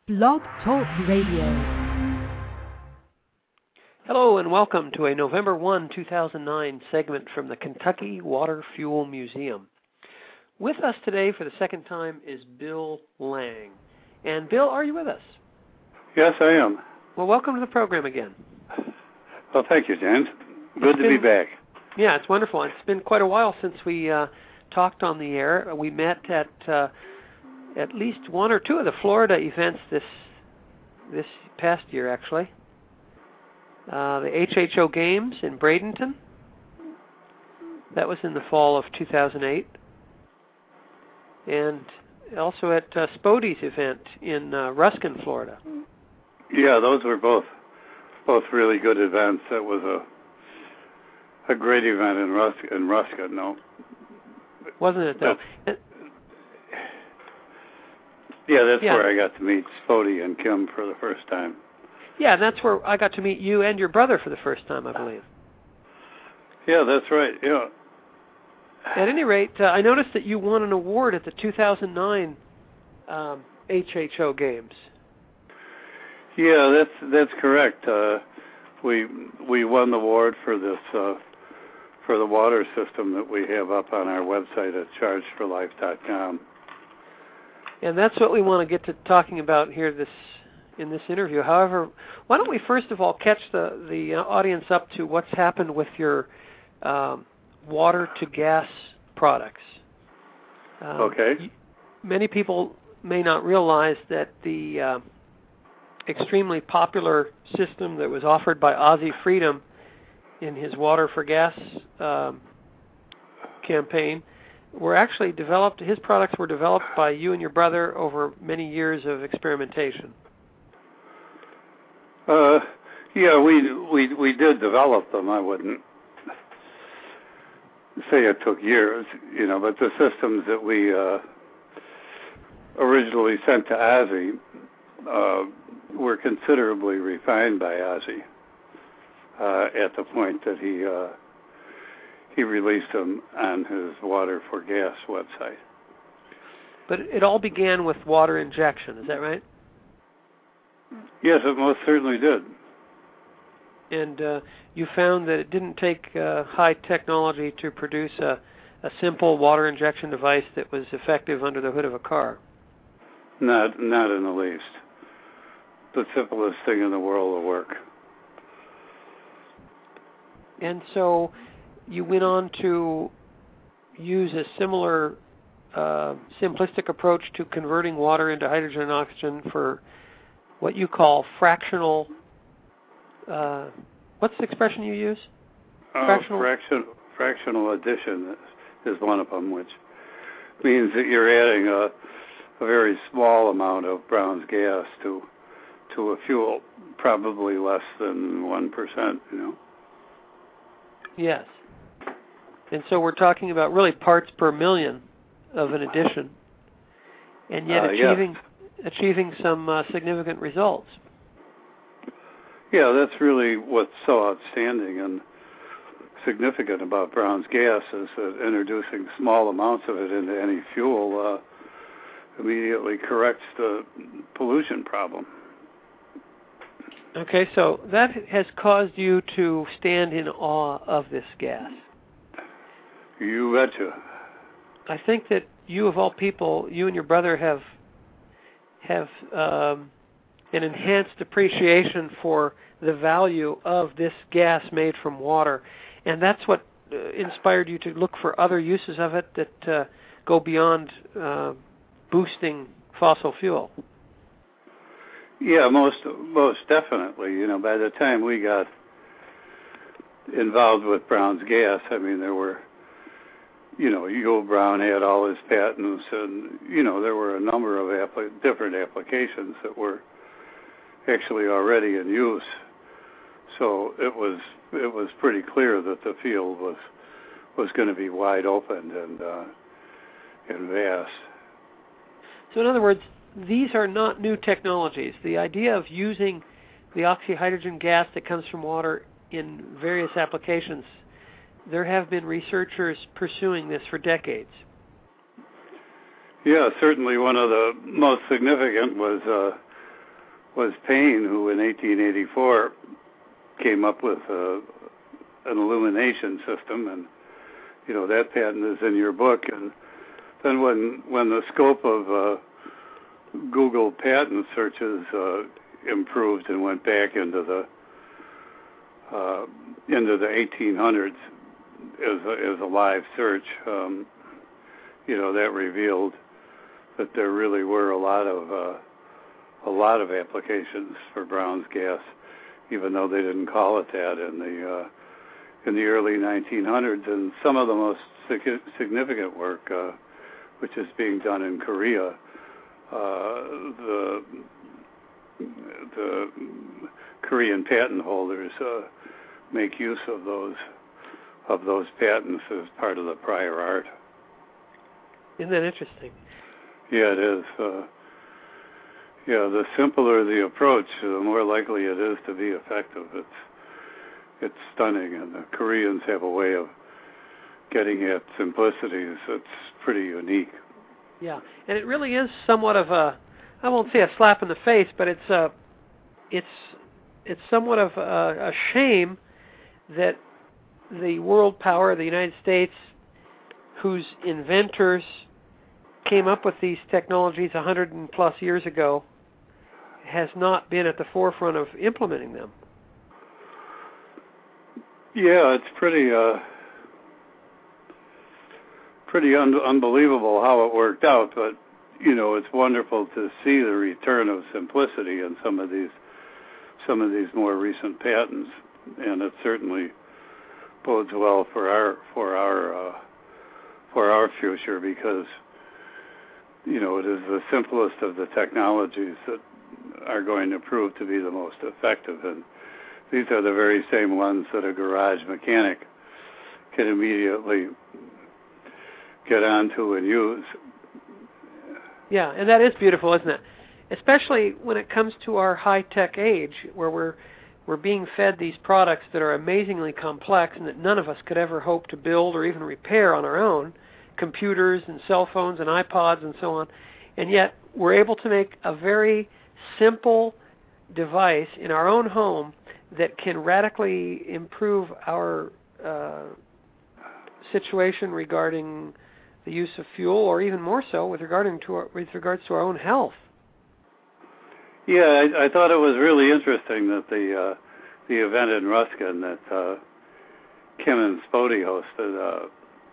Blog Talk Radio. Hello and welcome to a November 1, 2009 segment from the Kentucky Water Fuel Museum. With us today for the second time is Bill Lang. And Bill, are you with us? Yes, I am. Well, welcome to the program again. Well, thank you, James. Good to be back. Yeah, it's wonderful. It's been quite a while since we talked on the air. We met at least one or two of the Florida events this past year, actually. The HHO Games in Bradenton. That was in the fall of 2008. And also at Spody's event in Ruskin, Florida. Yeah, those were both really good events. That was a great event in Ruskin, no? Wasn't it, though? That's where I got to meet Spody and Kim for the first time. Yeah, and that's where I got to meet you and your brother for the first time, I believe. Yeah, that's right, yeah. At any rate, I noticed that you won an award at the 2009 HHO Games. Yeah, that's correct. We won the award for this for the water system that we have up on our website at chargedforlife.com. And that's what we want to get to talking about here in this interview. However, why don't we first of all catch the audience up to what's happened with your water-to-gas products. Okay. Many people may not realize that the extremely popular system that was offered by Ozzie Freedom in his Water for Gas campaign were actually developed. His products were developed by you and your brother over many years of experimentation. Yeah, we did develop them. I wouldn't say it took years, but the systems that we originally sent to Ozzie were considerably refined by Ozzie at the point that he released them on his Water for Gas website. But it all began with water injection, is that right? Yes, it most certainly did. And you found that it didn't take high technology to produce a simple water injection device that was effective under the hood of a car. Not in the least. The simplest thing in the world will work. And so you went on to use a similar simplistic approach to converting water into hydrogen and oxygen for what you call fractional. What's the expression you use? Fractional addition is one of them, which means that you're adding a very small amount of Brown's gas to a fuel, probably less than 1%, Yes. And so we're talking about really parts per million of an addition, and yet achieving some significant results. Yeah, that's really what's so outstanding and significant about Brown's gas is that introducing small amounts of it into any fuel immediately corrects the pollution problem. Okay, so that has caused you to stand in awe of this gas. You betcha. I think that you, of all people, you and your brother have an enhanced appreciation for the value of this gas made from water, and that's what inspired you to look for other uses of it that go beyond boosting fossil fuel. Yeah, most definitely. By the time we got involved with Brown's gas, there were, Yule Brown had all his patents, and there were a number of different applications that were actually already in use. So it was pretty clear that the field was going to be wide open and vast. So in other words, these are not new technologies. The idea of using the oxyhydrogen gas that comes from water in various applications, there have been researchers pursuing this for decades. Yeah, certainly one of the most significant was was Payne, who in 1884 came up with an illumination system, and that patent is in your book. And then when the scope of Google patent searches improved and went back into the 1800s as a live search, that revealed that there really were a lot of applications for Brown's gas, even though they didn't call it that in the early 1900s. And some of the most significant work, which is being done in Korea, the Korean patent holders make use of those patents as part of the prior art. Isn't that interesting? Yeah, it is. The simpler the approach, the more likely it is to be effective. It's stunning, and the Koreans have a way of getting at simplicities that's pretty unique. Yeah, and it really is somewhat of I won't say a slap in the face, but it's somewhat of a shame that the world power, the United States, whose inventors came up with these technologies 100 and plus years ago, has not been at the forefront of implementing them. Yeah, it's pretty unbelievable how it worked out, but it's wonderful to see the return of simplicity in some of these more recent patents, and it certainly bodes well for our future, because it is the simplest of the technologies that are going to prove to be the most effective, and these are the very same ones that a garage mechanic can immediately get onto and use. Yeah, and that is beautiful, isn't it? Especially when it comes to our high-tech age, where we're being fed these products that are amazingly complex and that none of us could ever hope to build or even repair on our own, computers and cell phones and iPods and so on, and yet we're able to make a very simple device in our own home that can radically improve our situation regarding the use of fuel, or even more so with regards to our own health. Yeah, I thought it was really interesting that the event in Ruskin that Kim and Spody hosted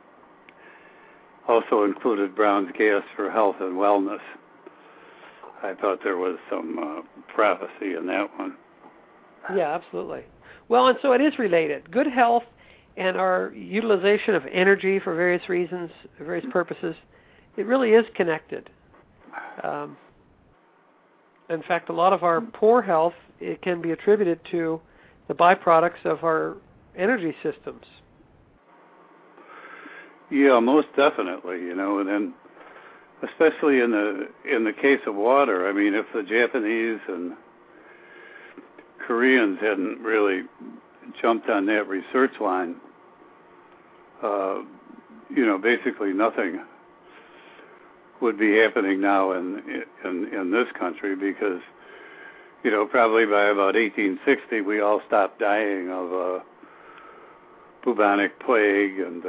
also included Brown's gas for health and wellness. I thought there was some prophecy in that one. Yeah, absolutely. Well, and so it is related. Good health and our utilization of energy for various reasons, various purposes, it really is connected. In fact, a lot of our poor health, it can be attributed to the byproducts of our energy systems. Yeah, most definitely, and then especially in the case of water, I mean, if the Japanese and Koreans hadn't really jumped on that research line, basically nothing would be happening now in this country, because probably by about 1860 we all stopped dying of bubonic plague and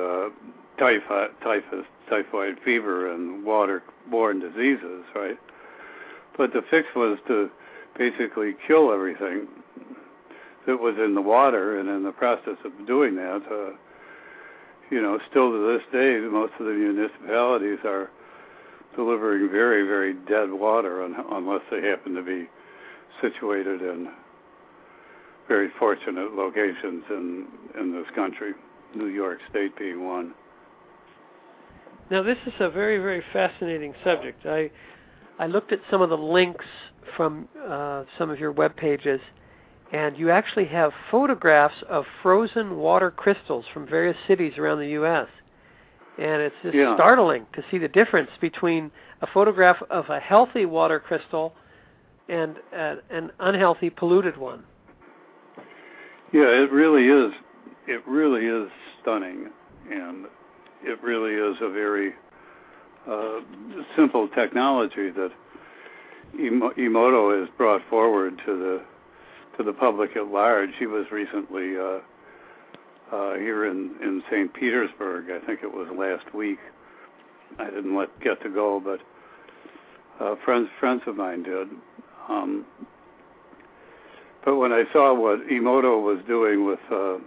typhoid fever and water-borne diseases, right? But the fix was to basically kill everything that was in the water, and in the process of doing that, still to this day, most of the municipalities are delivering very, very dead water unless they happen to be situated in very fortunate locations in this country, New York State being one. Now, this is a very, very fascinating subject. I looked at some of the links from some of your web pages, and you actually have photographs of frozen water crystals from various cities around the U.S. And it's just startling to see the difference between a photograph of a healthy water crystal and an unhealthy, polluted one. Yeah, it really is. It really is stunning, and it really is a very simple technology that, Emoto is brought forward to the public at large. He was recently here in St. Petersburg. I think it was last week. I didn't get to go, but friends of mine did. But when I saw what Emoto was doing with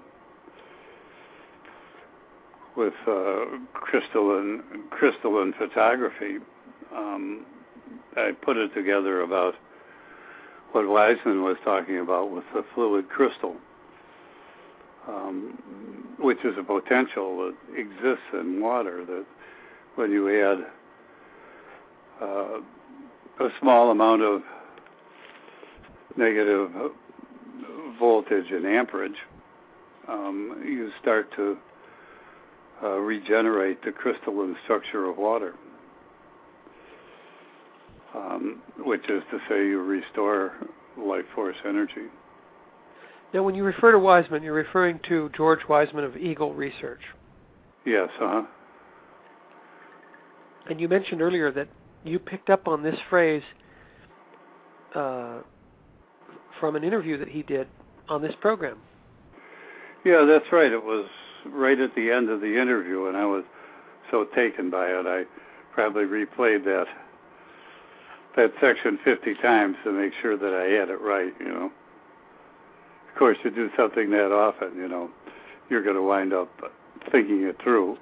crystalline photography, I put it together about what Wiseman was talking about with the fluid crystal, which is a potential that exists in water, that when you add a small amount of negative voltage and amperage, you start to regenerate the crystalline structure of water, which is to say you restore life force energy. Now, when you refer to Wiseman, you're referring to George Wiseman of Eagle Research. Yes, And you mentioned earlier that you picked up on this phrase from an interview that he did on this program. Yeah, that's right. It was right at the end of the interview, and I was so taken by it, I probably replayed that section 50 times to make sure that I had it right, Of course, you do something that often, you're going to wind up thinking it through.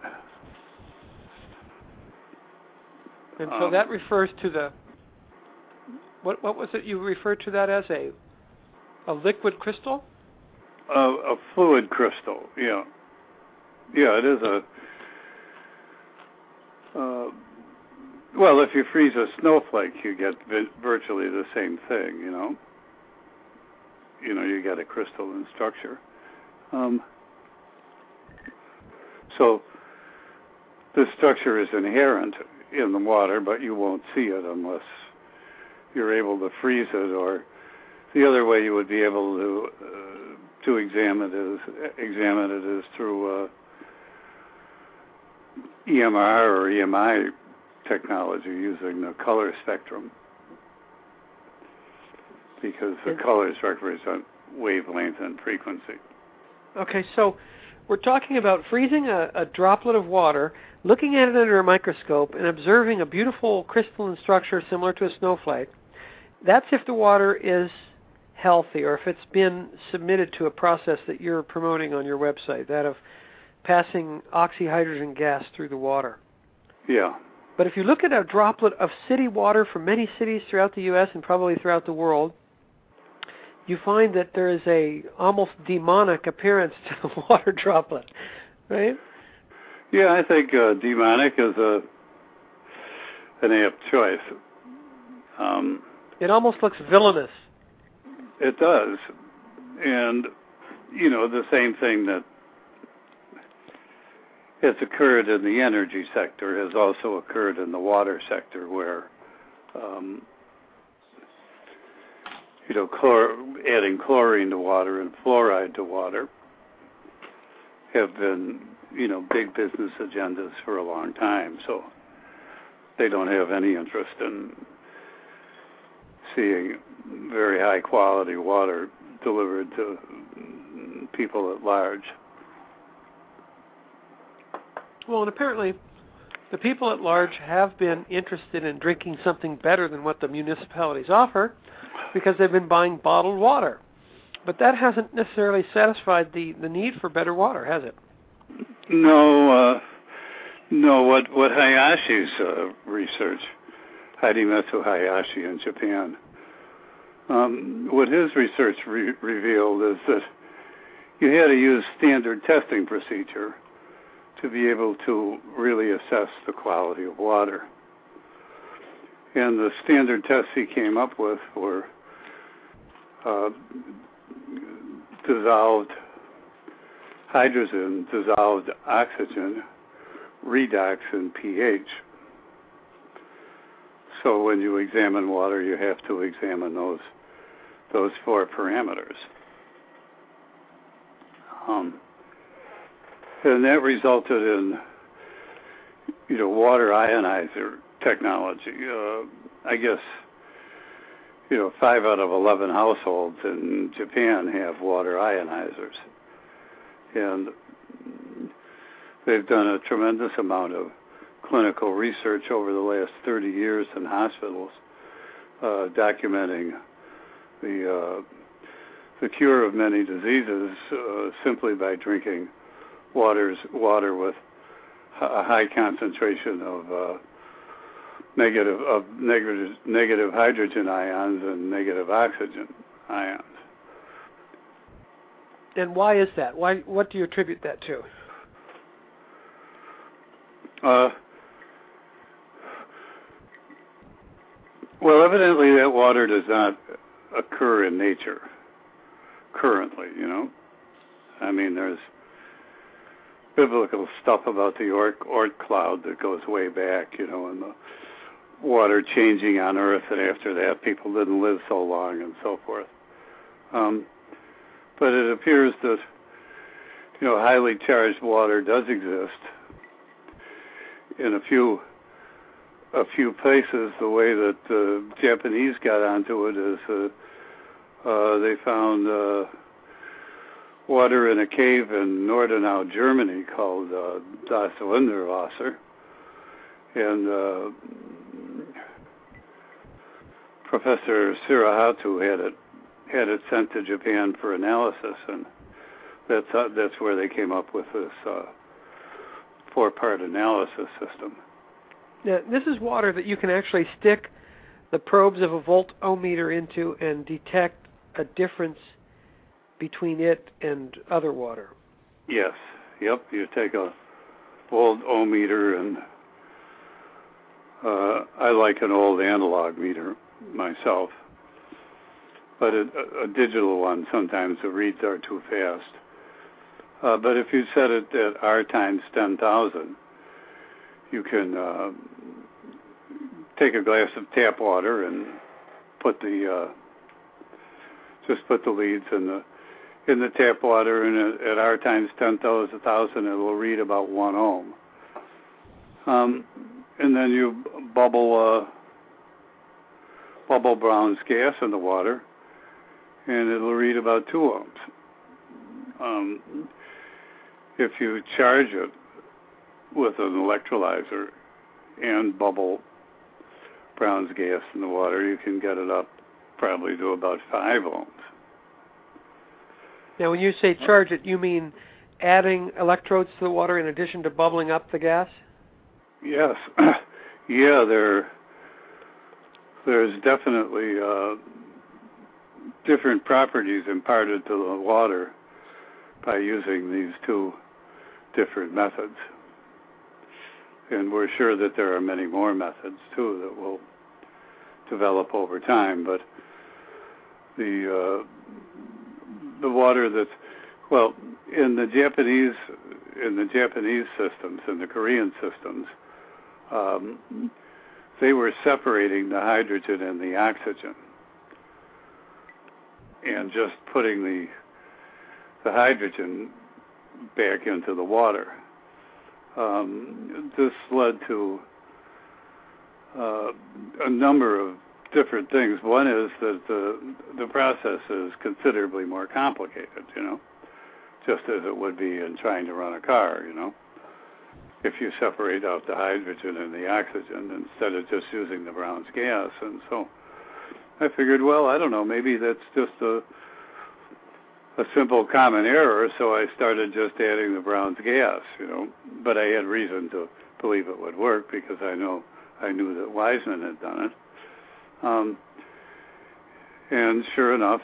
And so that refers to the, what was it you referred to that as, a liquid crystal? A fluid crystal, yeah. Yeah, it is a, well, if you freeze a snowflake, you get virtually the same thing, you get a crystalline structure. So the structure is inherent in the water, but you won't see it unless you're able to freeze it, or the other way you would be able to examine it is through EMR or EMI technology, using the color spectrum, because the colors represent wavelength and frequency. Okay, so we're talking about freezing a droplet of water, looking at it under a microscope, and observing a beautiful crystalline structure similar to a snowflake. That's if the water is healthy, or if it's been submitted to a process that you're promoting on your website, that of passing oxyhydrogen gas through the water. Yeah. But if you look at a droplet of city water from many cities throughout the U.S. and probably throughout the world, you find that there is a almost demonic appearance to the water droplet, right? Yeah, I think demonic is an apt choice. It almost looks villainous. It does. And, the same thing that has occurred in the energy sector has also occurred in the water sector, where, adding chlorine to water and fluoride to water have been, big business agendas for a long time. So they don't have any interest in seeing very high quality water delivered to people at large. Well, and apparently the people at large have been interested in drinking something better than what the municipalities offer, because they've been buying bottled water. But that hasn't necessarily satisfied the need for better water, has it? No. What Hayashi's research, Hidemitsu Hayashi in Japan, what his research revealed is that you had to use standard testing procedure to be able to really assess the quality of water. And the standard tests he came up with were dissolved hydrogen, dissolved oxygen, redox, and pH. So when you examine water, you have to examine those four parameters. And that resulted in, water ionizer technology. I guess 5 out of 11 households in Japan have water ionizers. And they've done a tremendous amount of clinical research over the last 30 years in hospitals, documenting the cure of many diseases simply by drinking water with a high concentration of negative hydrogen ions and negative oxygen ions. And why is that? What do you attribute that to? Well, evidently that water does not occur in nature currently, I mean, there's biblical stuff about the Oort cloud that goes way back, and the water changing on Earth, and after that people didn't live so long and so forth. But it appears that, highly charged water does exist in a few places. The way that the Japanese got onto it is they found water in a cave in Nordenau, Germany, called Das Wunderwasser, and Professor Shirahatu had it sent to Japan for analysis, and that's where they came up with this 4-part analysis system. Now, this is water that you can actually stick the probes of a voltometer into and detect a difference between it and other water. Yes. Yep. You take a voltometer, and I like an old analog meter myself, but a digital one, sometimes the reads are too fast. But if you set it at R times 10,000, you can take a glass of tap water and put the leads in the tap water, and at R times 10,000, it will read about 1 ohm. And then you bubble Brown's gas in the water, and it'll read about 2 ohms. If you charge it with an electrolyzer and bubble Brown's gas in the water, you can get it up probably to about 5 ohms. Now, when you say charge it, you mean adding electrodes to the water in addition to bubbling up the gas? Yes. Yeah, there's definitely different properties imparted to the water by using these 2 different methods. And we're sure that there are many more methods, too, that will develop over time. But the water that's, well, in the Japanese systems, in the Korean systems, they were separating the hydrogen and the oxygen and just putting the hydrogen back into the water. This led to a number of different things. One is that the process is considerably more complicated, just as it would be in trying to run a car, if you separate out the hydrogen and the oxygen instead of just using the Brown's gas. And so I figured, well, I don't know, maybe that's just a simple common error, so I started just adding the Brown's gas, But I had reason to believe it would work because I knew that Wiseman had done it. And sure enough,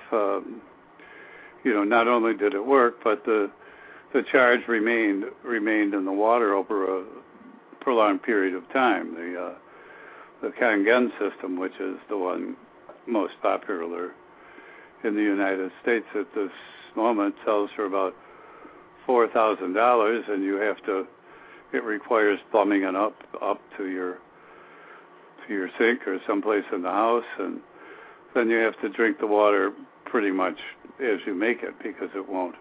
not only did it work, but the charge remained in the water over a prolonged period of time. The Kangen system, which is the one most popular in the United States at this moment, sells for about $4,000, and it requires plumbing it up to your sink or someplace in the house, and then you have to drink the water pretty much as you make it because it won't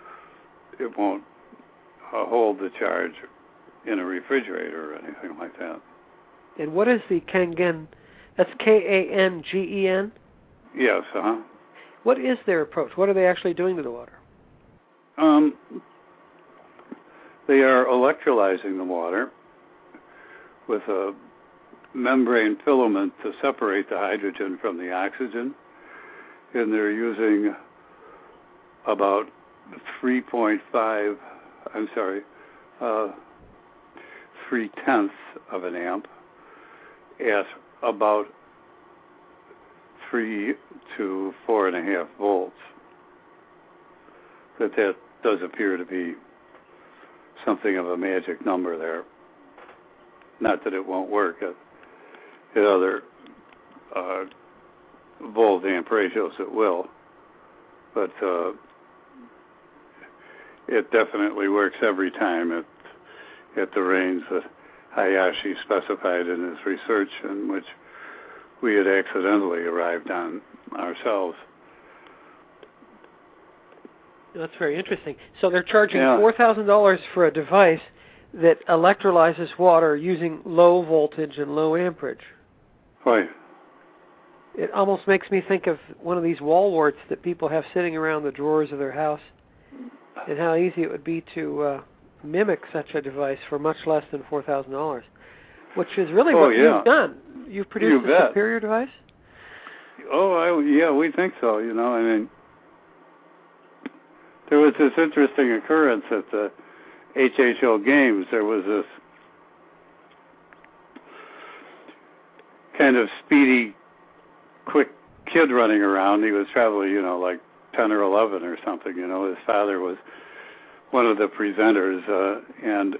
hold the charge in a refrigerator or anything like that. And what is the Kangen? That's Kangen? Yes, What is their approach? What are they actually doing to the water? They are electrolyzing the water with a membrane filament to separate the hydrogen from the oxygen, and they're using about 3.5, 3/10 of an amp at about 3 to 4.5 volts. That does appear to be something of a magic number there. Not that it won't work at other volt amp ratios, it will, but it definitely works every time at the range that Hayashi specified in his research, in which we had accidentally arrived on ourselves. That's very interesting. So they're charging $4,000 for a device that electrolyzes water using low voltage and low amperage. Right. It almost makes me think of one of these wall warts that people have sitting around the drawers of their house, and how easy it would be to mimic such a device for much less than $4,000, which is really what you've done. You've produced a superior device? We think so. You know, I mean, there was this interesting occurrence at the HHO Games. There was this kind of speedy, quick kid running around. He was probably, like 10 or 11 or something. His father was one of the presenters, and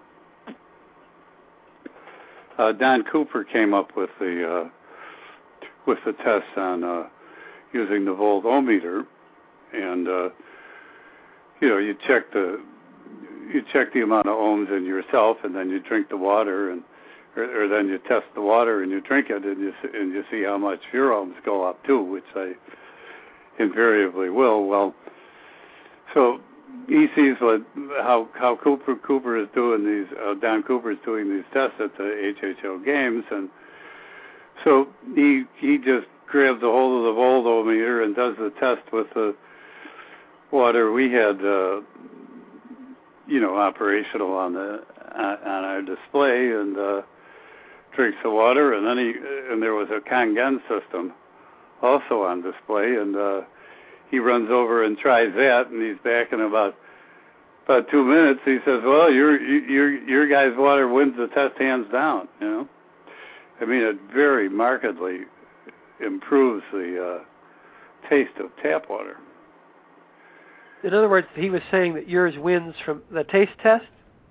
Don Cooper came up with the test on using the volt-o-meter, and you check the amount of ohms in yourself, and then you drink the water, or then you test the water and you drink it, and you see how much your ohms go up too, which they invariably will. Well, so he sees how Cooper is doing these. Don Cooper is doing these tests at the HHO Games, and so he just grabs a hold of the volt-o-meter and does the test with the water we had, operational on our display, and drinks the water, and then there was a Kangen system also on display, and he runs over and tries that, and he's back in about 2 minutes. He says, "Well, your guy's water wins the test hands down." I mean, it very markedly improves the taste of tap water. In other words, he was saying that yours wins from the taste test?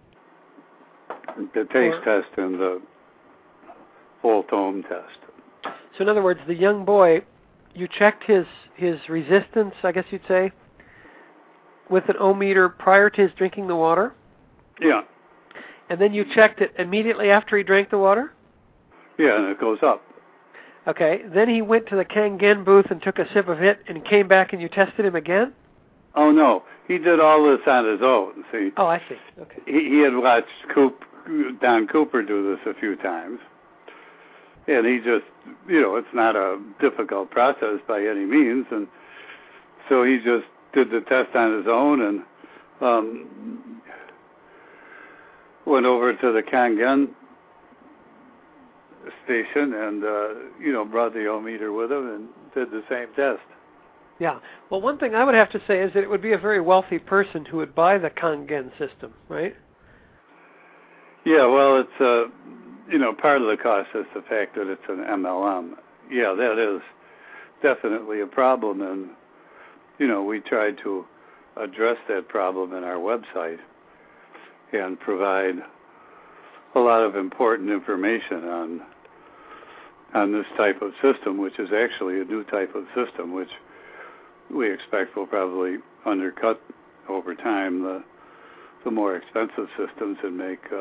The taste test and the volt-ohm test. So in other words, the young boy, you checked his resistance, I guess you'd say, with an ohm-meter prior to his drinking the water? Yeah. And then you checked it immediately after he drank the water? Yeah, and it goes up. Okay. Then he went to the Kangen booth and took a sip of it and came back and you tested him again? Oh, no. He did all this on his own, see. Oh, I see. Okay. He had watched Don Cooper do this a few times. And he just, it's not a difficult process by any means. And so he just did the test on his own and went over to the Kangen station and, brought the ohm-meter with him and did the same test. Yeah. Well, one thing I would have to say is that it would be a very wealthy person who would buy the Kangen system, right? Yeah, well, it's, part of the cost is the fact that it's an MLM. Yeah, that is definitely a problem, and, we tried to address that problem in our website and provide a lot of important information on this type of system, which is actually a new type of system, which we expect will probably undercut over time the more expensive systems and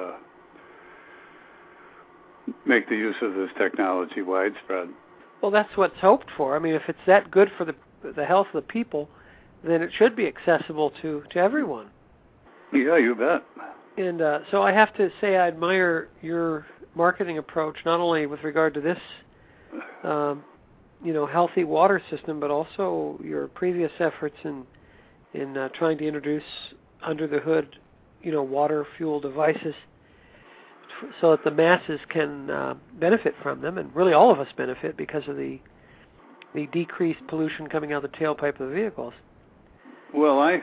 make the use of this technology widespread. Well, that's what's hoped for. I mean, if it's that good for the health of the people, then it should be accessible to everyone. Yeah, you bet. And so I have to say I admire your marketing approach, not only with regard to this healthy water system, but also your previous efforts in trying to introduce under the hood, water fuel devices, so that the masses can benefit from them, and really all of us benefit because of the decreased pollution coming out of the tailpipe of the vehicles. Well, I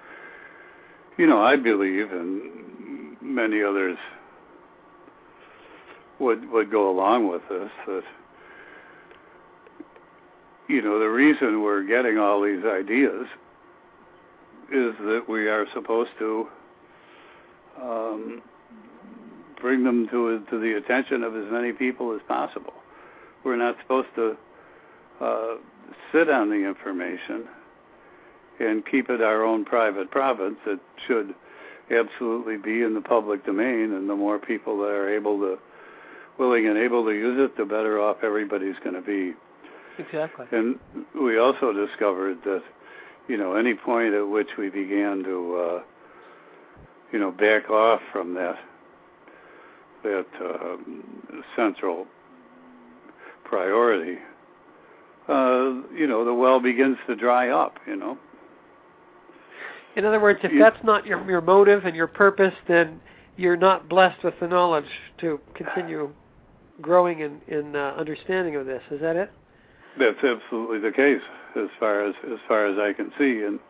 believe, and many others would go along with this, that the reason we're getting all these ideas is that we are supposed to bring them to the attention of as many people as possible. We're not supposed to sit on the information and keep it our own private province. It should absolutely be in the public domain, and the more people that are willing and able to use it, the better off everybody's going to be. Exactly. And we also discovered that, any point at which we began to, back off from that central priority, the well begins to dry up, In other words, if that's not your motive and your purpose, then you're not blessed with the knowledge to continue growing in understanding of this. Is that it? That's absolutely the case, as far as I can see. And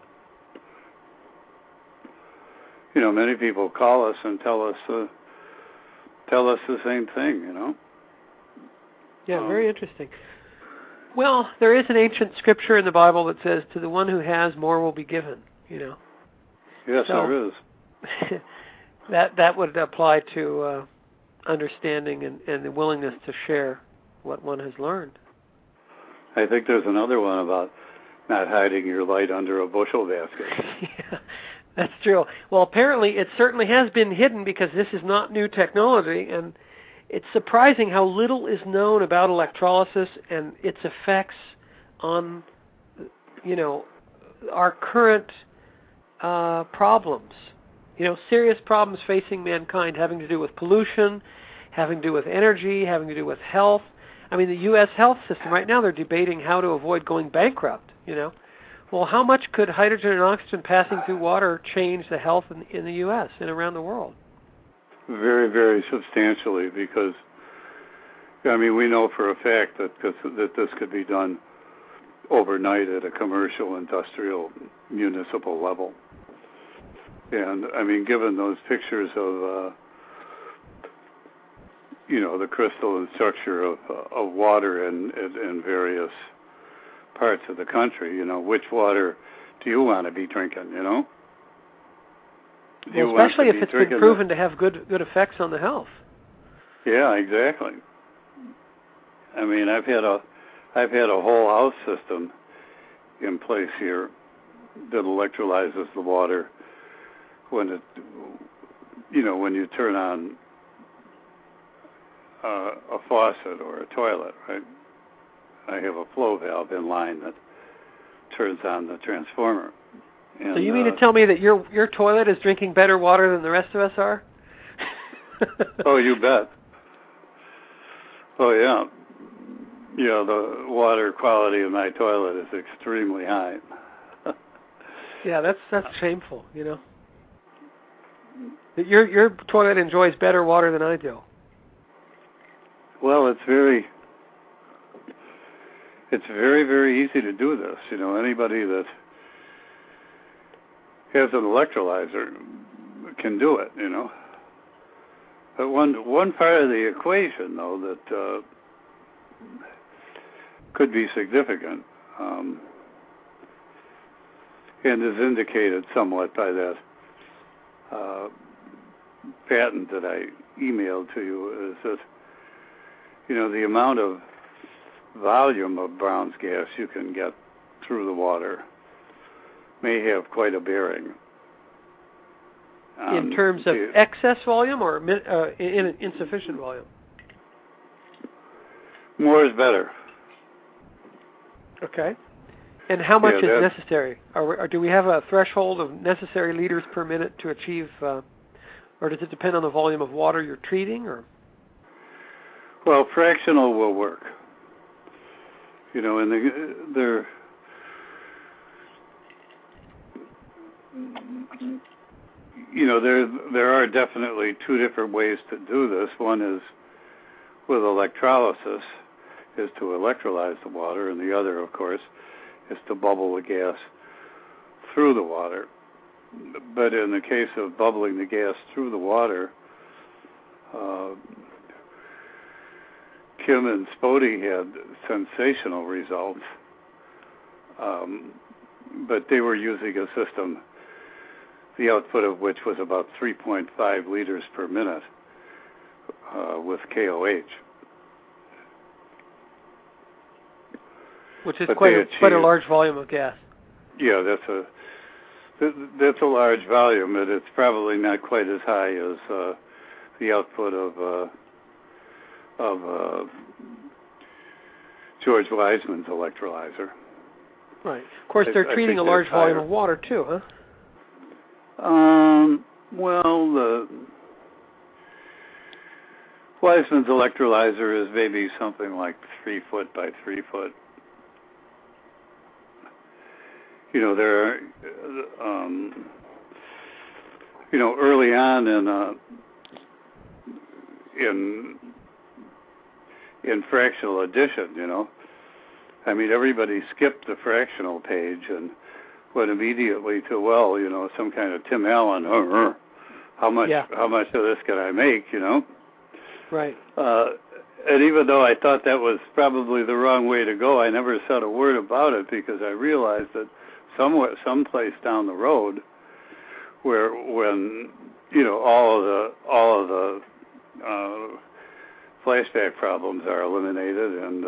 many people call us and tell us the same thing. Yeah, very interesting. Well, there is an ancient scripture in the Bible that says, "To the one who has, more will be given." Yes, so, there is. that would apply to understanding and the willingness to share what one has learned. I think there's another one about not hiding your light under a bushel basket. Yeah, that's true. Well, apparently it certainly has been hidden, because this is not new technology, and it's surprising how little is known about electrolysis and its effects on, our current problems. Serious problems facing mankind, having to do with pollution, having to do with energy, having to do with health. I mean, the U.S. health system, right now they're debating how to avoid going bankrupt, Well, how much could hydrogen and oxygen passing through water change the health in the U.S. and around the world? Very, very substantially, because, we know for a fact that this could be done overnight at a commercial, industrial, municipal level. And, given those pictures of, the crystalline structure of water in various parts of the country, which water do you want to be drinking, Well, especially if it's been proven to have good effects on the health. Yeah, exactly. I've had a whole house system in place here that electrolyzes the water when when you turn on a faucet or a toilet, right? I have a flow valve in line that turns on the transformer. And, so you mean to tell me that your toilet is drinking better water than the rest of us are? Oh, you bet. Oh, yeah. Yeah, the water quality of my toilet is extremely high. Yeah, that's shameful, Your toilet enjoys better water than I do. Well, it's very, very easy to do this. Anybody that has an electrolyzer can do it, But one part of the equation, though, that could be significant, and is indicated somewhat by that patent that I emailed to you, is that, the amount of volume of Brown's gas you can get through the water may have quite a bearing. In terms of excess volume or insufficient volume? More is better. Okay. And how much is necessary? Or do we have a threshold of necessary liters per minute to achieve, or does it depend on the volume of water you're treating? Or? Well, fractional will work. You know, and there are definitely two different ways to do this. One is with electrolysis, is to electrolyze the water, and the other, of course, is to bubble the gas through the water. But in the case of bubbling the gas through the water, Kim and Spody had sensational results, but they were using a system, the output of which was about 3.5 liters per minute with KOH. Which is quite a large volume of gas. Yeah, that's a large volume, but it's probably not quite as high as the output of George Wiseman's electrolyzer. Right. Of course, they're treating a large volume of water too, huh? Well, the Wiseman's electrolyzer is maybe something like 3 foot by 3 foot. You know, there are, early on in fractional addition, I mean, everybody skipped the fractional page and went immediately to, some kind of Tim Allen, how much of this can I make, Right. And even though I thought that was probably the wrong way to go, I never said a word about it because I realized that someplace down the road, when all of the flashback problems are eliminated, and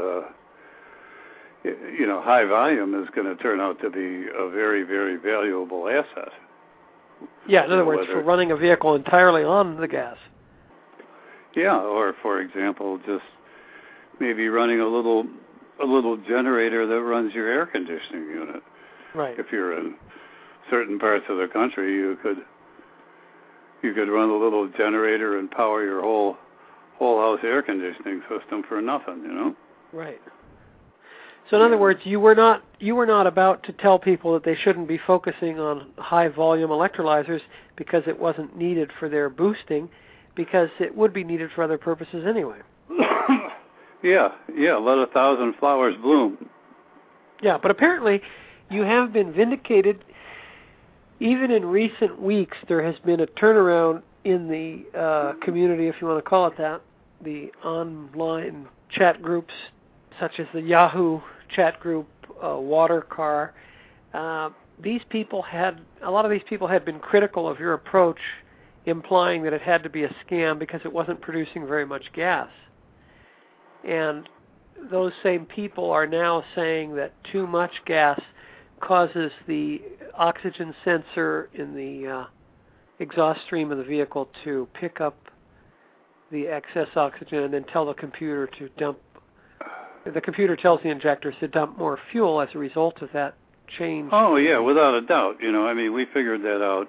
high volume is going to turn out to be a very, very valuable asset. Yeah, in other words, for running a vehicle entirely on the gas. Yeah, or for example, just maybe running a little generator that runs your air conditioning unit. Right. If you're in certain parts of the country, you could run a little generator and power your whole house air conditioning system for nothing, Right. So in other words, you were not about to tell people that they shouldn't be focusing on high volume electrolyzers because it wasn't needed for their boosting, because it would be needed for other purposes anyway. Yeah, let 1,000 flowers bloom. Yeah, but apparently you have been vindicated. Even in recent weeks, there has been a turnaround in the community, if you want to call it that, the online chat groups, such as the Yahoo chat group, Watercar. A lot of these people had been critical of your approach, implying that it had to be a scam because it wasn't producing very much gas. And those same people are now saying that too much gas causes the oxygen sensor in the exhaust stream of the vehicle to pick up the excess oxygen and then tell the computer to dump. The computer tells the injectors to dump more fuel as a result of that change. Oh yeah, without a doubt. I mean, we figured that out.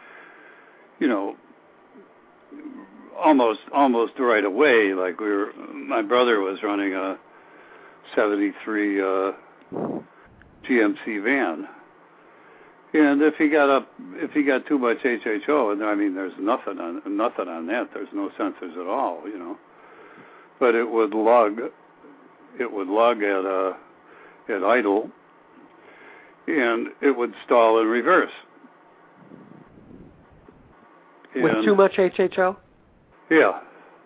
Almost right away. Like my brother was running a '73 GMC van, and if he got too much HHO, and I mean, there's nothing on that. There's no sensors at all, But it would log at idle, and it would stall in reverse. With too much HHO? Yeah.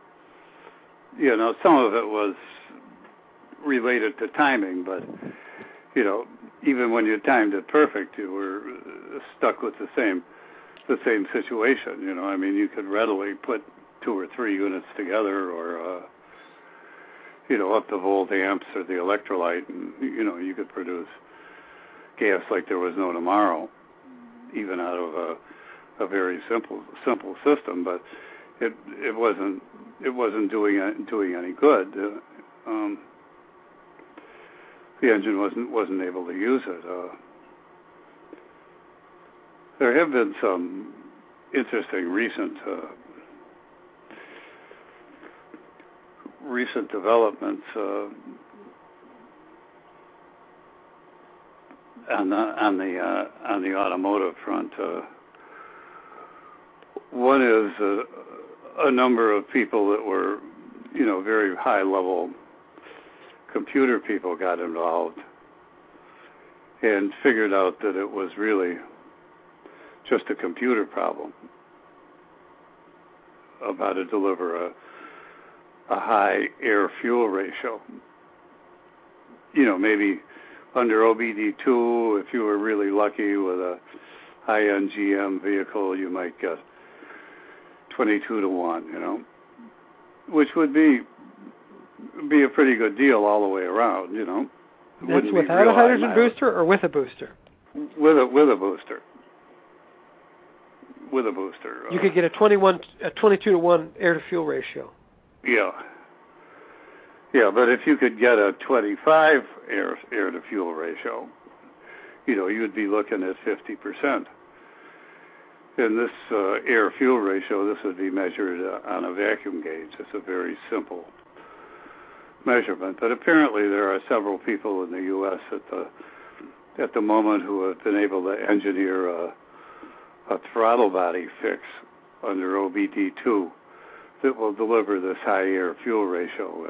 Some of it was related to timing, but, even when you timed it perfect, you were stuck with the same situation, I mean, you could readily put 2 or 3 units together or, up the volt amps or the electrolyte, and, you could produce gas like there was no tomorrow, even out of a very simple system, but it wasn't doing any good. The engine wasn't able to use it. There have been some interesting recent developments. on the automotive front. One is a number of people that were, very high level computer people got involved and figured out that it was really just a computer problem of how to deliver a high air-fuel ratio. Maybe under OBD2, if you were really lucky with a high-end GM vehicle, you might get 22 to 1, which would be a pretty good deal all the way around, That's without a hydrogen booster or with a booster? With a booster. With a booster. You could get a 22 to 1 air-to-fuel ratio. Yeah. Yeah, but if you could get a 25 air-to-fuel ratio, you'd be looking at 50%. In this air-fuel ratio, this would be measured on a vacuum gauge. It's a very simple measurement. But apparently there are several people in the U.S. at the moment who have been able to engineer a throttle body fix under OBD2 that will deliver this high air-fuel ratio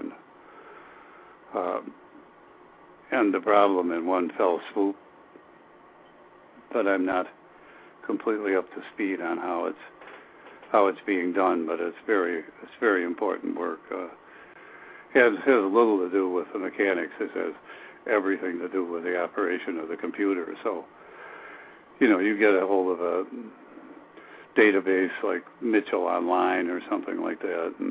and the problem in one fell swoop. But I'm not completely up to speed on how it's being done, but it's very important work. Has little to do with the mechanics. It has everything to do with the operation of the computer. So, you get a hold of a database like Mitchell Online or something like that, and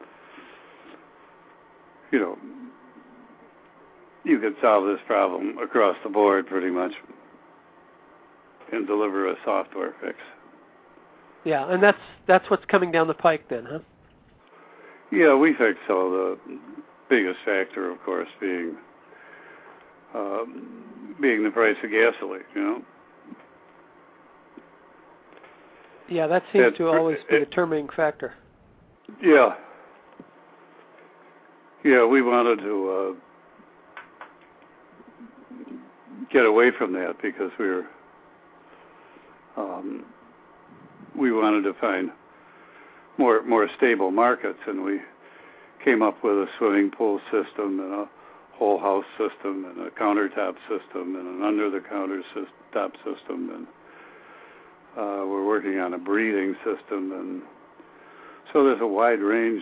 you could solve this problem across the board pretty much and deliver a software fix. Yeah, and that's what's coming down the pike then, huh? Yeah, we think so. The biggest factor, of course, being the price of gasoline, Yeah, that seems to always be the determining factor. Yeah. Yeah, we wanted to get away from that because we wanted to find more stable markets, and we came up with a swimming pool system and a whole house system and a countertop system and an under the countertop system, and we're working on a breathing system, and so there's a wide range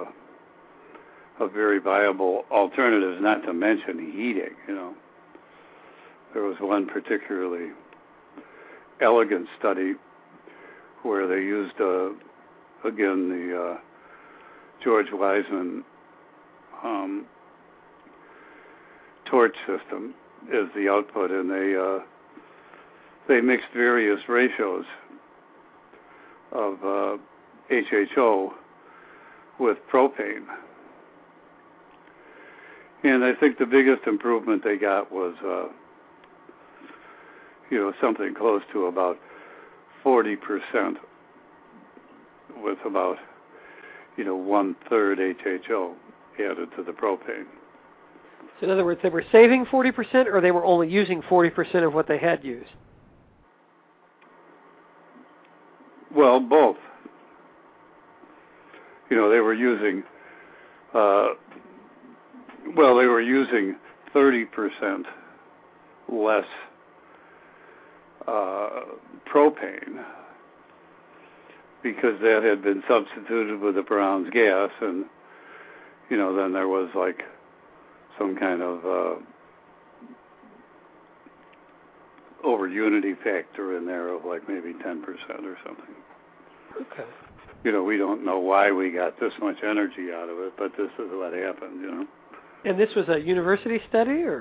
of very viable alternatives, not to mention heating. There was one particularly elegant study where they used again the George Wiseman torch system as the output, and they mixed various ratios of HHO with propane. And I think the biggest improvement they got was, something close to about 40% with about, 1/3 HHO added to the propane. So in other words, they were saving 40%, or they were only using 40% of what they had used? Well, both. They were using, 30% less propane because that had been substituted with the Brown's gas, and then there was like some kind of over unity factor in there of like maybe 10% or something. Okay. We don't know why we got this much energy out of it, but this is what happened, And this was a university study, or?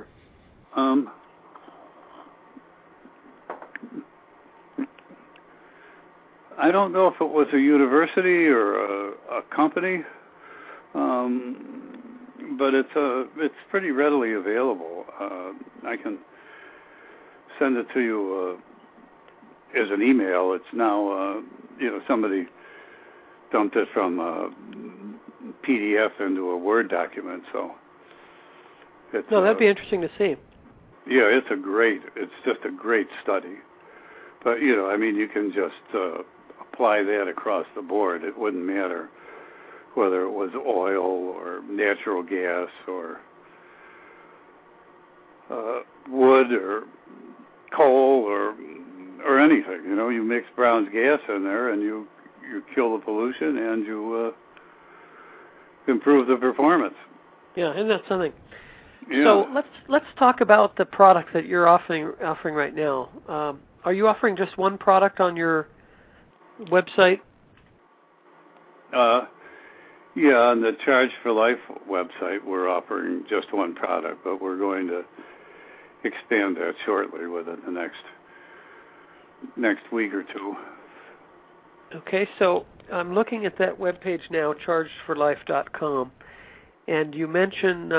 I don't know if it was a university or a company, but it's pretty readily available. I can send it to you as an email. It's now, somebody dumped it from PDF into a Word document, so. No, that'd be interesting to see. Yeah, it's just a great study. But, I mean, you can just apply that across the board. It wouldn't matter whether it was oil or natural gas or wood or coal or anything. You mix Brown's gas in there and you kill the pollution and you improve the performance. Yeah, isn't that something? Yeah. So let's talk about the product that you're offering right now. Are you offering just one product on your website? Yeah, on the Charge for Life website, we're offering just one product, but we're going to expand that shortly within the next week or two. Okay, so I'm looking at that webpage now, chargedforlife.com, and you mention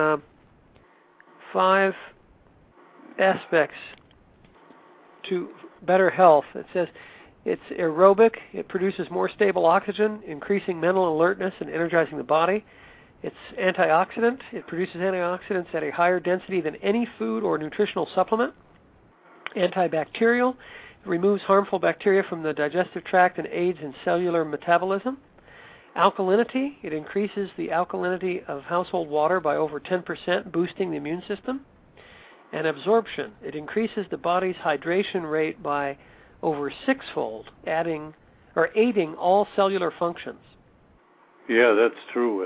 5 aspects to better health. It says it's aerobic, it produces more stable oxygen, increasing mental alertness and energizing the body. It's antioxidant. It produces antioxidants at a higher density than any food or nutritional supplement. Antibacterial. It removes harmful bacteria from the digestive tract and aids in cellular metabolism. Alkalinity. It increases the alkalinity of household water by over 10%, boosting the immune system. And absorption. It increases the body's hydration rate by over 6-fold, aiding all cellular functions. Yeah, that's true.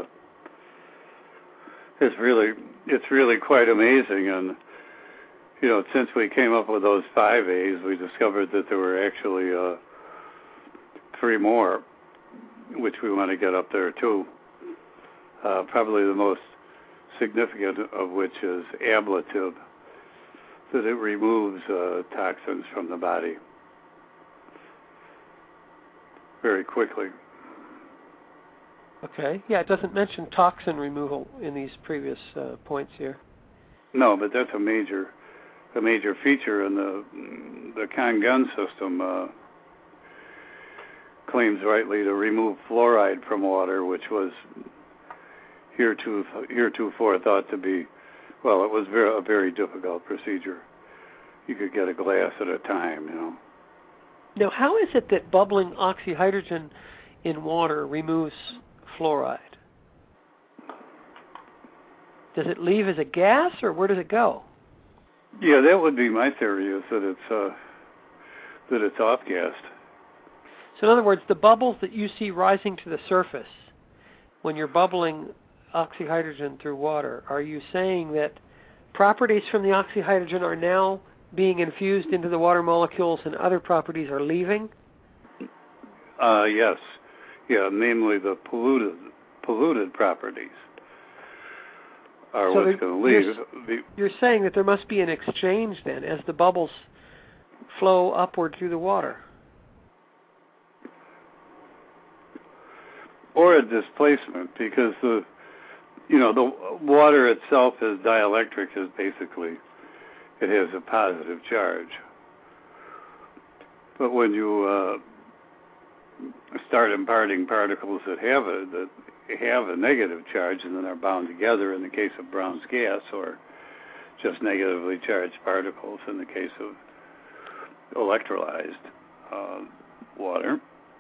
It's really quite amazing. And since we came up with those 5 A's, we discovered that there were actually 3 more, which we want to get up there too. Probably the most significant of which is ablative, that it removes toxins from the body very quickly. Okay. Yeah, it doesn't mention toxin removal in these previous points here. No, but that's a major feature, and the Kangen system claims rightly to remove fluoride from water, which was heretofore thought to be, well, it was a very difficult procedure. You could get a glass at a time, Now, how is it that bubbling oxyhydrogen in water removes fluoride? Does it leave as a gas, or where does it go? Yeah, that would be my theory, is that it's off-gassed. So in other words, the bubbles that you see rising to the surface when you're bubbling oxyhydrogen through water, are you saying that properties from the oxyhydrogen are now being infused into the water molecules and other properties are leaving? Yes. Yeah, namely the polluted properties are what's going to leave. You're saying that there must be an exchange then as the bubbles flow upward through the water. Or a displacement, because the water itself is dielectric, is basically, it has a positive charge. But when you start imparting particles that have a negative charge and then are bound together in the case of Brown's gas, or just negatively charged particles in the case of electrolyzed water,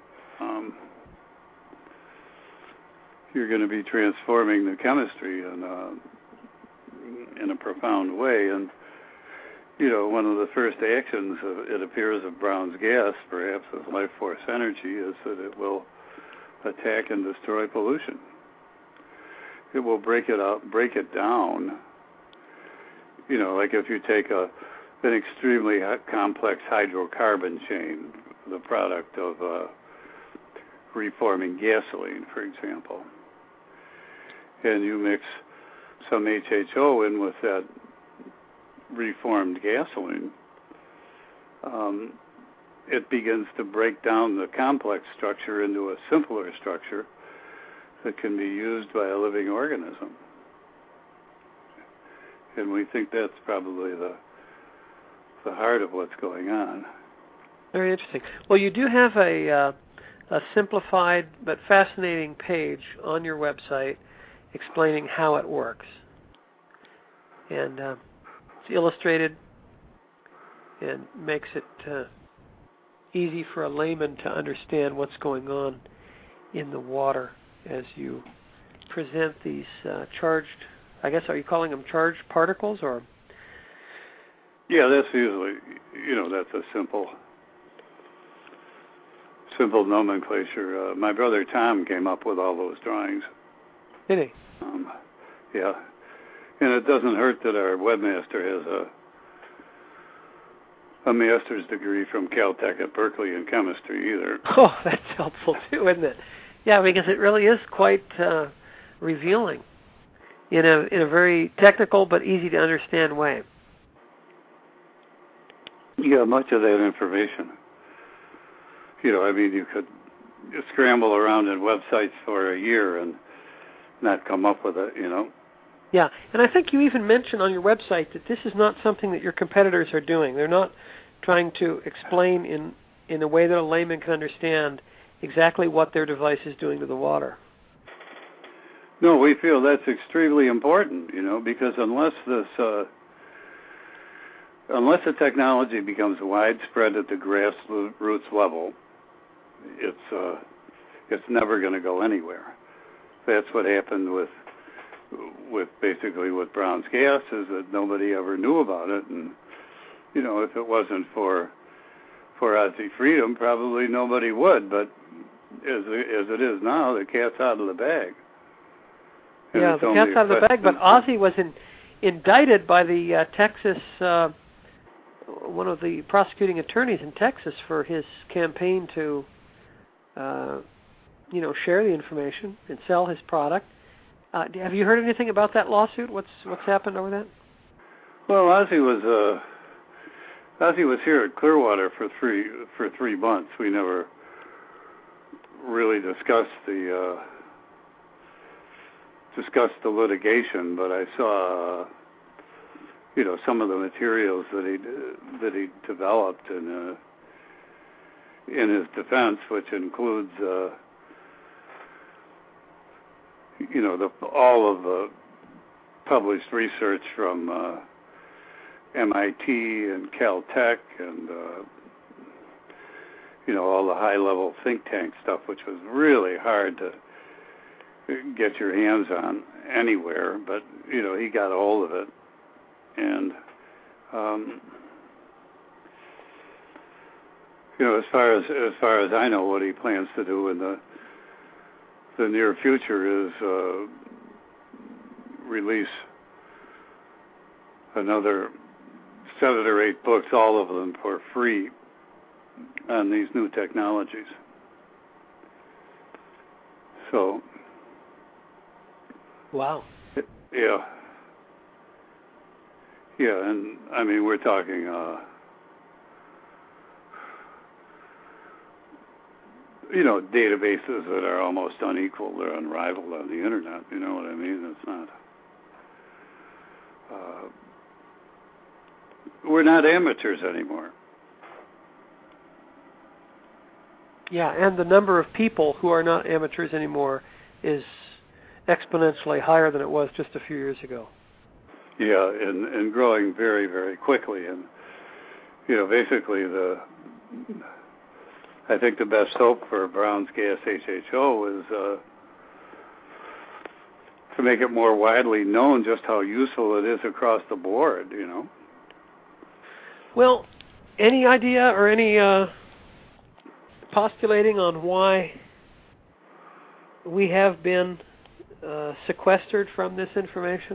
you're going to be transforming the chemistry in a profound way. And one of the first actions, it appears, of Brown's gas, perhaps as life force energy, is that it will attack and destroy pollution. It will break it down. Like if you take an extremely complex hydrocarbon chain, the product of reforming gasoline, for example, and you mix some HHO in with that reformed gasoline, it begins to break down the complex structure into a simpler structure that can be used by a living organism. And we think that's probably the heart of what's going on. Very interesting. Well, you do have a simplified but fascinating page on your website explaining how it works. And illustrated and makes it easy for a layman to understand what's going on in the water as you present these charged, I guess, are you calling them charged particles or? Yeah, that's usually, that's a simple nomenclature. My brother Tom came up with all those drawings. Did he? Yeah. And it doesn't hurt that our webmaster has a master's degree from Caltech at Berkeley in chemistry either. Oh, that's helpful too, isn't it? Yeah, because it really is quite revealing in a very technical but easy to understand way. Yeah, much of that information. You could scramble around in websites for a year and not come up with it, Yeah, and I think you even mentioned on your website that this is not something that your competitors are doing. They're not trying to explain in a way that a layman can understand exactly what their device is doing to the water. No, we feel that's extremely important, because unless the technology becomes widespread at the grassroots level, it's never going to go anywhere. That's what happened with basically with Brown's gas, is that nobody ever knew about it, and if it wasn't for Ozzie Freedom, probably nobody would. But as it is now, the cat's out of the bag. And yeah, the cat's out of the bag. But Ozzie was indicted by the Texas, one of the prosecuting attorneys in Texas, for his campaign to, share the information and sell his product. Have you heard anything about that lawsuit? What's happened over that? Well, Ozzie was here at Clearwater for three months. We never really discussed the litigation, but I saw some of the materials that he developed in his defense, which includes all of the published research from MIT and Caltech and all the high-level think tank stuff, which was really hard to get your hands on anywhere. But he got a hold of it, and as far as I know, what he plans to do in the near future is release another 7 or 8 books, all of them for free, on these new technologies. So, wow. Yeah, and I mean, we're talking databases that are almost unequaled, they're unrivaled on the internet. You know what I mean? It's not. We're not amateurs anymore. Yeah, and the number of people who are not amateurs anymore is exponentially higher than it was just a few years ago. Yeah, and growing very, very quickly. And, basically I think the best hope for Brown's gas HHO is to make it more widely known just how useful it is across the board, Well, any idea or any postulating on why we have been sequestered from this information?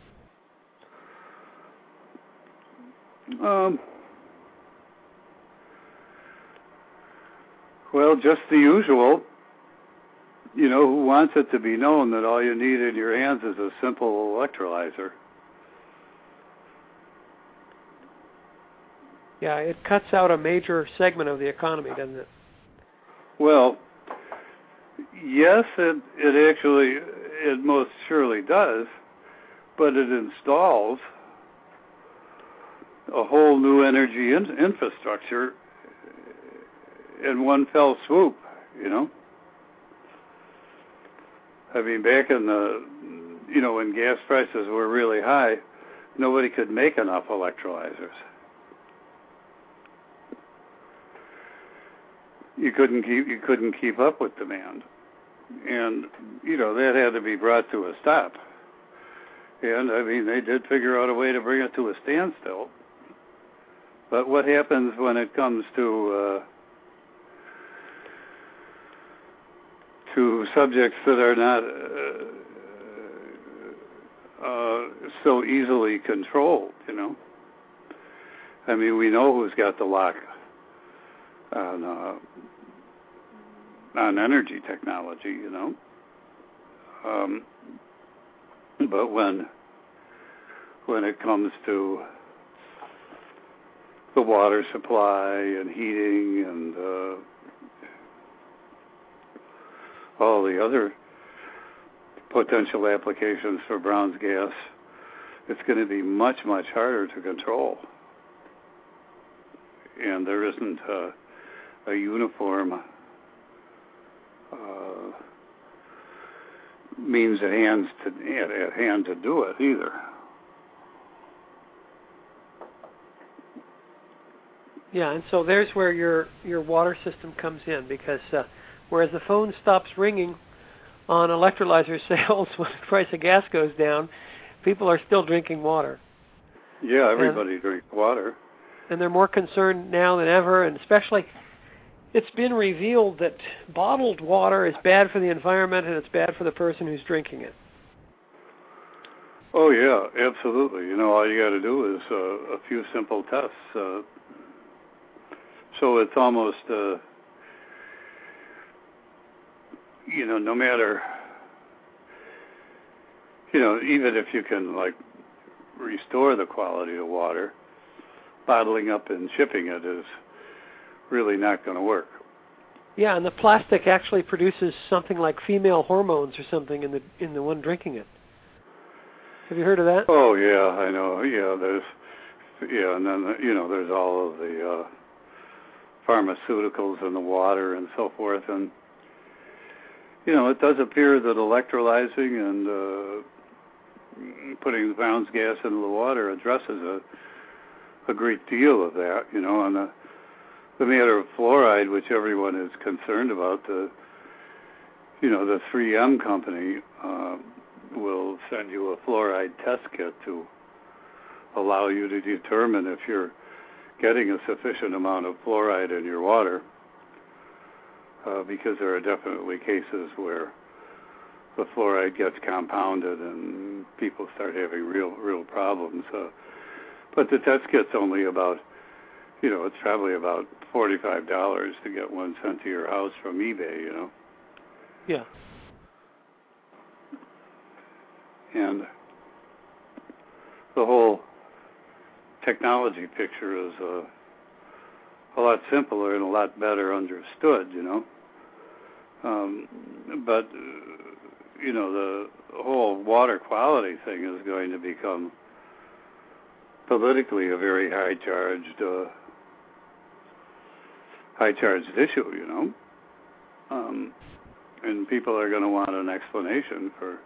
Well, just the usual. Who wants it to be known that all you need in your hands is a simple electrolyzer? Yeah, it cuts out a major segment of the economy, doesn't it? Well, yes, it most surely does, but it installs a whole new energy infrastructure in one fell swoop, I mean, back in when gas prices were really high, nobody could make enough electrolyzers. You couldn't keep up with demand, and that had to be brought to a stop. And I mean, they did figure out a way to bring it to a standstill. But what happens when it comes to subjects that are not so easily controlled? I mean, we know who's got the lock on energy technology. But when it comes to the water supply and heating and all the other potential applications for Brown's gas, it's going to be much, much harder to control. And there isn't a uniform means at hand to do it either. Yeah, and so there's where your water system comes in, because whereas the phone stops ringing on electrolyzer sales when the price of gas goes down, people are still drinking water. Yeah, everybody drinks water. And they're more concerned now than ever, and especially it's been revealed that bottled water is bad for the environment and it's bad for the person who's drinking it. Oh, yeah, absolutely. All you got to do is a few simple tests. So it's almost, no matter, even if you can, restore the quality of water, bottling up and shipping it is really not going to work. Yeah, and the plastic actually produces something like female hormones or something in the one drinking it. Have you heard of that? Oh, yeah, I know. Yeah, and then, there's all of the pharmaceuticals in the water and so forth. And, it does appear that electrolyzing and putting Brown's gas into the water addresses a great deal of that, on the matter of fluoride, which everyone is concerned about. The 3M company will send you a fluoride test kit to allow you to determine if you're getting a sufficient amount of fluoride in your water, because there are definitely cases where the fluoride gets compounded and people start having real problems. But the test kit's only about, it's probably about $45 to get one sent to your house from eBay, Yeah. And the whole technology picture is a lot simpler and a lot better understood, But, the whole water quality thing is going to become politically a very high-charged issue, and people are going to want an explanation for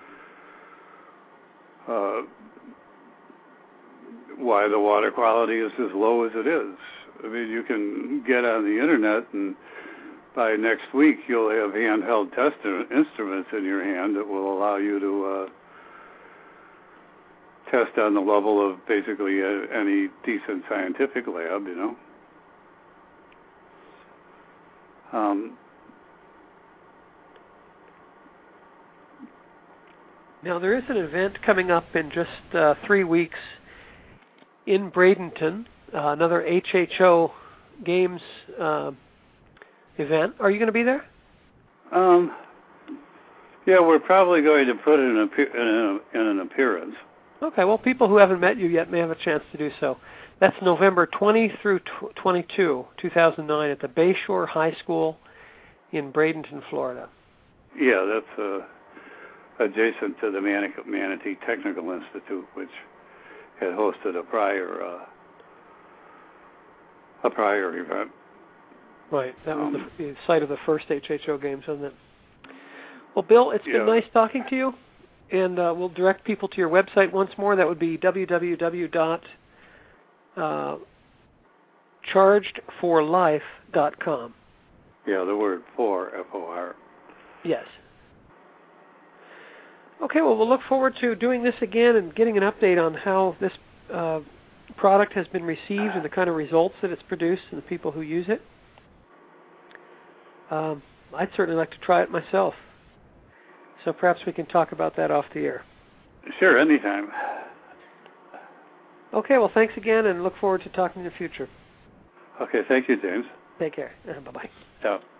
why the water quality is as low as it is. I mean, you can get on the internet, and by next week you'll have handheld test instruments in your hand that will allow you to test on the level of basically any decent scientific lab, Now, there is an event coming up in just 3 weeks in Bradenton, another HHO Games event. Are you going to be there? Yeah, we're probably going to put in an appearance. Okay, well, people who haven't met you yet may have a chance to do so. That's November 20 through 22, 2009, at the Bayshore High School in Bradenton, Florida. Yeah, that's adjacent to the Manatee Technical Institute, which had hosted a prior event. Right, that was the site of the first HHO Games, wasn't it? Well, Bill, it's been nice talking to you, And we'll direct people to your website once more. That would be www.chargedforlife.com. Yeah, the word for, F-O-R. Yes. Okay, well, we'll look forward to doing this again and getting an update on how this product has been received and the kind of results that it's produced and the people who use it. I'd certainly like to try it myself. So perhaps we can talk about that off the air. Sure, anytime. Okay, well, thanks again, and look forward to talking in the future. Okay, thank you, James. Take care. Bye-bye. Yeah.